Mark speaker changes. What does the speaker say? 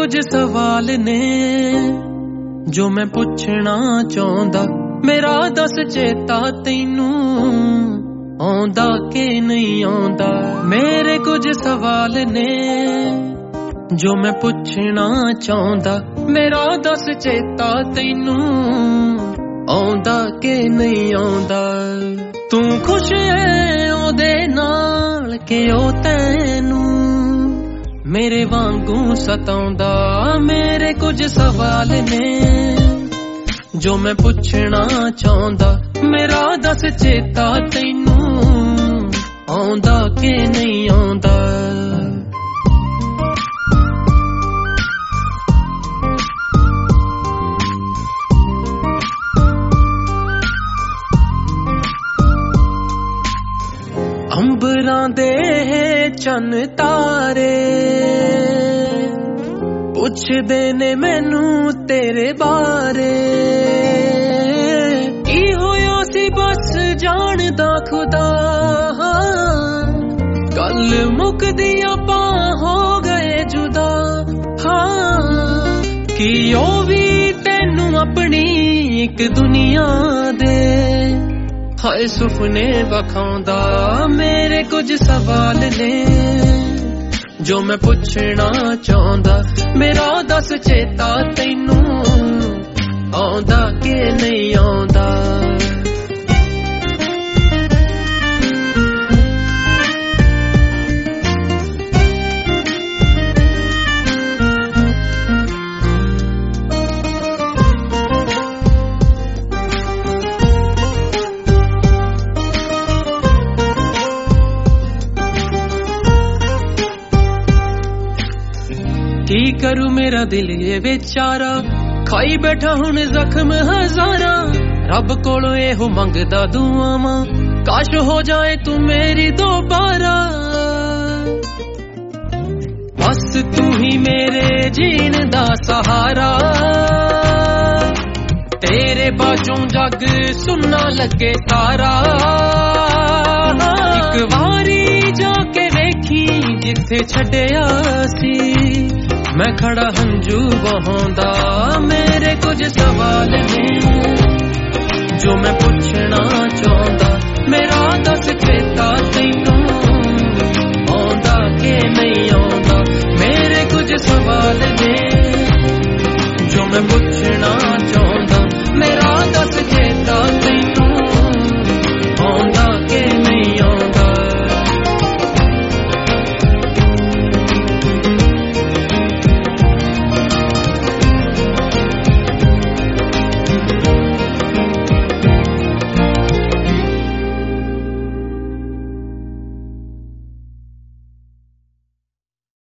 Speaker 1: कुछ सवाल ने जो मैं पुछना चाहता, मेरा दस चेता तैनू आंदा के नहीं आंदा। मेरे कुछ सवाल ने जो मैं पुछना चाहता, मेरा दस चेता तैनू आंदा के नहीं आंदा। तू खुश है ओदे नाल के ओ तैनू मेरे वांगू सताउंदा। मेरे कुछ सवाल ने जो मैं पुछना चाहता, मेरा दस चेता तैनू आंदा के नहीं आंदा। अंबरां दे चन तारे पुछदे ने मैनू तेरे बारे। की होया सी बस जानदा खुदा, कल मुकदी आपां हो गए जुदा। हाँ कि ओ भी तैनू अपनी एक दुनिया दे हाय सुपने बखांदा। मेरे कुछ सवाल ने जो मैं पुछना चाहता, मेरा दस चेता तैनू आंदा के नहीं आंदा। की करूं मेरा दिल ये बेचारा, खाई बैठा हुण जख्म हजारा। रब कोलों एहो मंगदा दुआवां, काश हो जाए तू मेरी दोबारा। बस तू ही मेरे जीन दा सहारा, तेरे बाजों जग सुनना लगे सारा। एक वारी जाके वेखी जिथे छड्डिया सी, मैं खड़ा हंजू बहांदा। मेरे कुछ सवाल